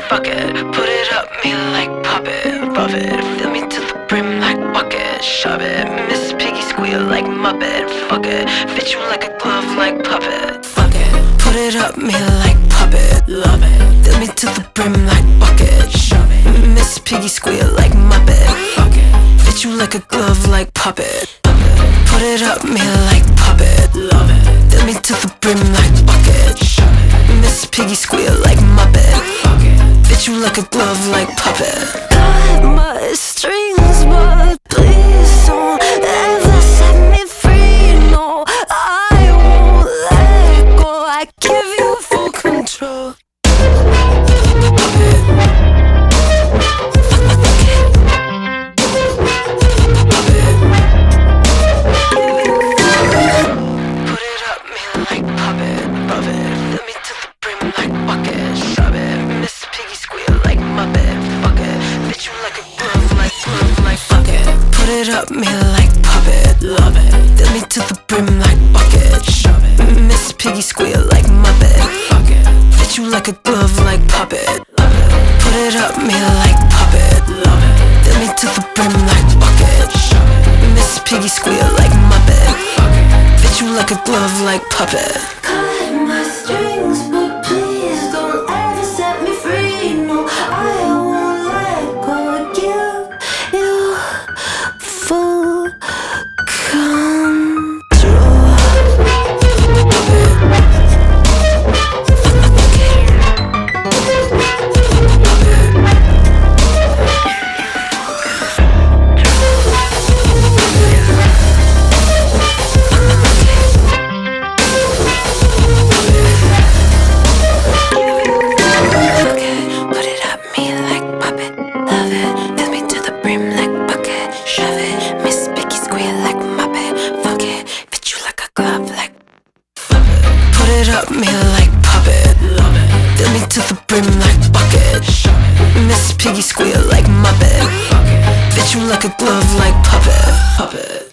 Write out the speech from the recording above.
fuck it. Put it up me like puppet, love it. Fill me to the brim like bucket, shove it. Miss Piggy squeal like Muppet, fuck it. Fit you like a glove like puppet, fuck it. Put it up me like puppet, love it. Fill me to the brim like bucket, shove it. Miss Piggy squeal like Muppet, fuck it. Fit you like a glove like puppet. Put it up me like puppet, love it. Fill me to the brim like bucket, shove it. Miss Piggy squeal like Muppet, fuck it. Fit you like a glove like puppet. Cut my strings, but please don't ever set me free. No, I won't let go. I give you full control. Put it up me like puppet, love it. Fill me to the brim like bucket, shove it. Miss Piggy squeal like Muppet, fuck it. Fit you like a glove like puppet, love it. Put it up me like puppet, love it. Fill me to the brim like bucket, shove it. Miss Piggy squeal like Muppet, fuck it. Fit you like a glove like puppet. Cut my strings, but please don't ever set me free. No, I won't let go. Give you full control. Put it up me like puppet, love it. Fill me to the brim like bucket, shove it. Miss Piggy squeal like Muppet, fuck it. Fit you like a glove like Put it up me like puppet, love it. Fill me to the brim like bucket, shove it. Miss Piggy squeal like Muppet, fuck it. Fit you like a glove like puppet.